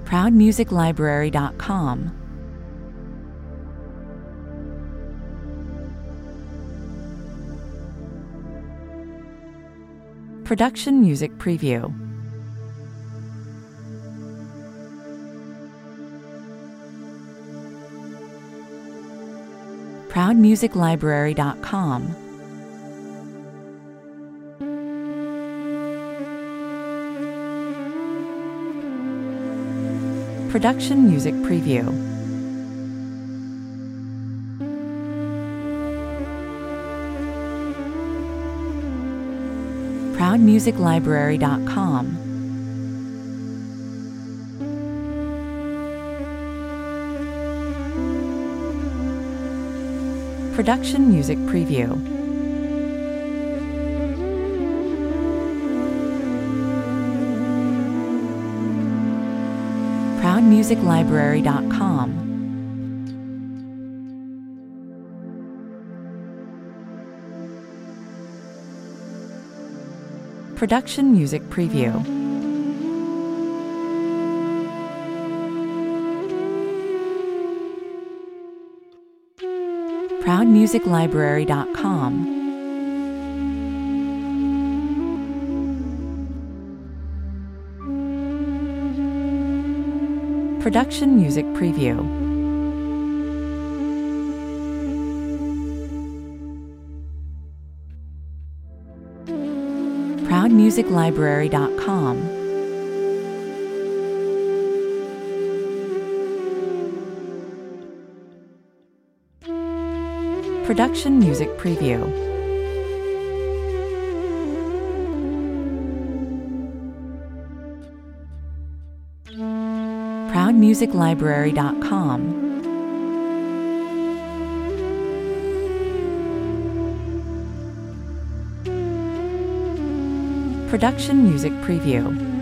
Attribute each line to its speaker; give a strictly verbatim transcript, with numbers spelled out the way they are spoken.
Speaker 1: proud music library dot com, Production Music Preview. proud music library dot com, Production Music Preview. proud music library dot com, Production Music Preview. proud music library dot com, Production Music Preview. proud music library dot com, Production Music Preview. proud music library dot com, Production Music Preview. proud music library dot com, Production Music Preview.